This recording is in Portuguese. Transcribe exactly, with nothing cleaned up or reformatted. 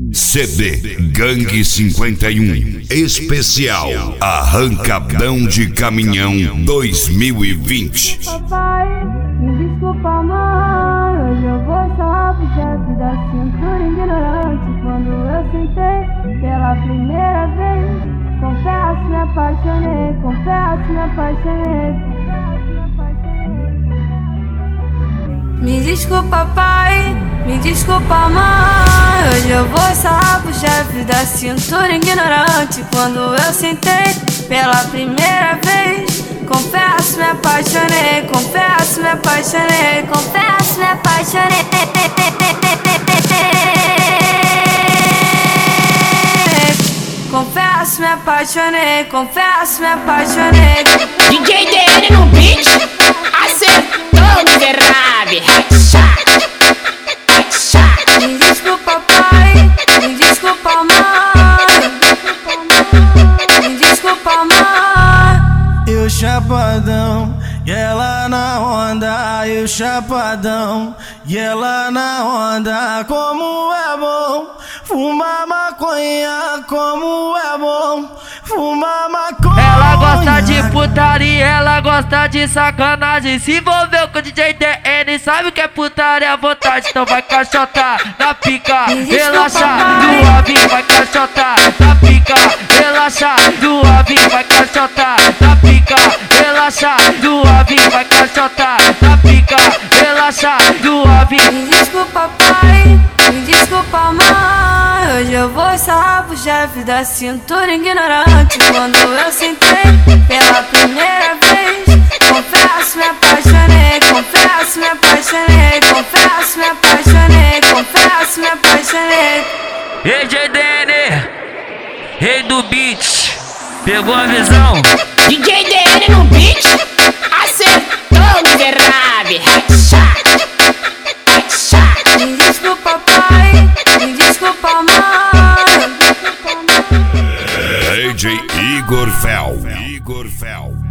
C D Gangue cinquenta e um Especial Arrancadão de Caminhão dois mil e vinte. Papai, me desculpa, mãe. Hoje eu vou falar pro chefe da cintura ignorante. Quando eu sentei pela primeira vez, confesso, me apaixonei. Confesso, me apaixonei. Me desculpa, pai. Me desculpa, mãe. Hoje eu vou falar pro chefe da cintura ignorante. Quando eu sentei pela primeira vez, confesso, me apaixonei. Confesso, me apaixonei. Confesso, me apaixonei. Confesso, me apaixonei. Confesso, me apaixonei. D J D N no beat, acertou, miserável. Me desculpa, pai. Me desculpa, mãe. Me desculpa, mãe. E o chapadão, e ela na onda. E o chapadão, e ela na onda. Como é bom fumar maconha, como é bom fumar maconha. Ela gosta de putaria, ela gosta de sacanagem. Se envolveu com o D J D N, sabe o que é putaria à vontade. Então vai caixotar na pica, relaxa, do avião vai caixotar na pica, relaxa, do avião vai caixotar na pica, relaxa, do avião vai caixotar na pica, relaxa, do avião. Me desculpa, pai. Me desculpa, mãe. Hoje eu vou falar pro chefe da cintura ignorante. Quando eu sentei pela primeira vez, confesso, me apaixonei. Confesso, me apaixonei. Confesso, me apaixonei. Confesso, me apaixonei. Ei, D J D N, rei do beat, pegou a visão? D J D N no beat, acertou, miserável. Me desculpa, pai. Me desculpa, mãe. D J Igor Fel. Igor Fel.